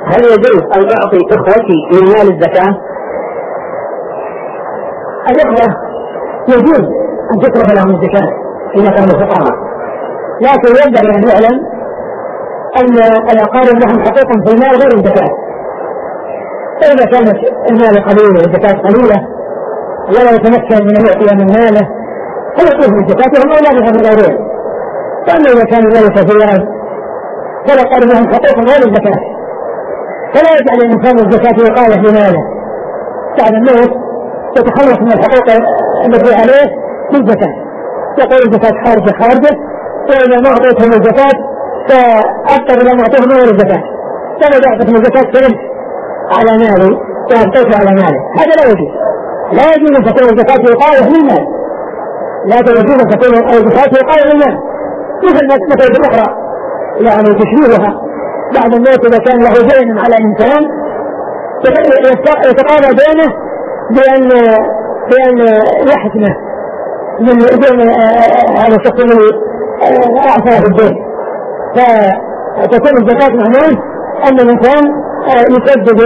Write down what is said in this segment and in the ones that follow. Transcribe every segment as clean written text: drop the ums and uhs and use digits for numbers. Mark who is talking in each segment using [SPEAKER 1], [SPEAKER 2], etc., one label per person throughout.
[SPEAKER 1] هل يجوز أن أعطي إخوتي من مال الزكاة؟ الإخوة يجوز أن تصرف لهم الزكاة إذا كانوا فقراء، لكن ينبغي أن يعلم أن الأقارب لهم حقوق في المال غير الزكاة. فإذا كانت المال قليل والزكاة قليلة ولا يتمكن من يعطي من ماله فيعطيه الزكاة وهم أولادهم من غيرهم. فأما إذا كان ذلك كثيرا فالأقارب لهم حقوق غير الزكاة، فلا يجعل الإنسان الزكاة وقاية لماله بعد الموت يتخلص من الحقوق التي عليه بالزكاة، يقول الزكاة خارجة وإذا ما أعطيتهم الزكاة فأكثر إلى ما أعطيهم غير الزكاة، فلا يعطيهم الزكاة كلهم على مالي وأعطيته على ماله. هذا لا يجوز. لا يجوز أن تكون الزكاة وقاية للمال، لا يجوز أن تكون الزكاة وقاية للمال، مثل مثل الأخرى يعني تشبيهها بعد الموت إذا كان له دين على الإنسان يتقاضى دينه بأن يحسنه من دين هذا الشخص الذي أعطاه الدين، فتكون الزكاة معناه أن الإنسان يسدد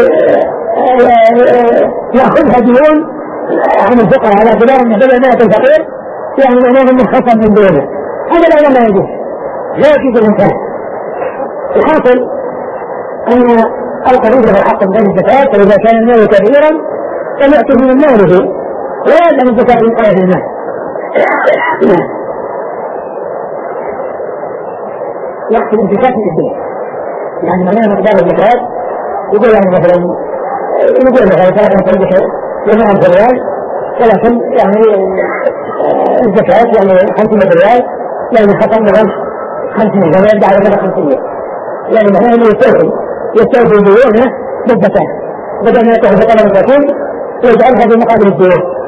[SPEAKER 1] يأخذها ديون عن الفقراء على اعتبار أن بدل مائة الفقير يعني معناه أنه خصم من دينه. هذا لا يجوز، لا يجوز الإنسان. الحاصل أن القريب له حق من الزكاة، فإذا كان المال كبيرا فليأتي من ماله ولا يلزم الزكاة من قيد المال. يحسب الزكاة من الدين، يعني معناه مقدار الزكاة يقول يعني مثلا يمنع الريال، ولكن يعني الزكاة يعني 500 ريال يعني خطأ مثلا 500 يعني يبدأ على 500 يعني معناه أنه يستوفي ديونه بالزكاة بدل ما يأخذ فقط المساكين ويجعلها بمقابل الديون.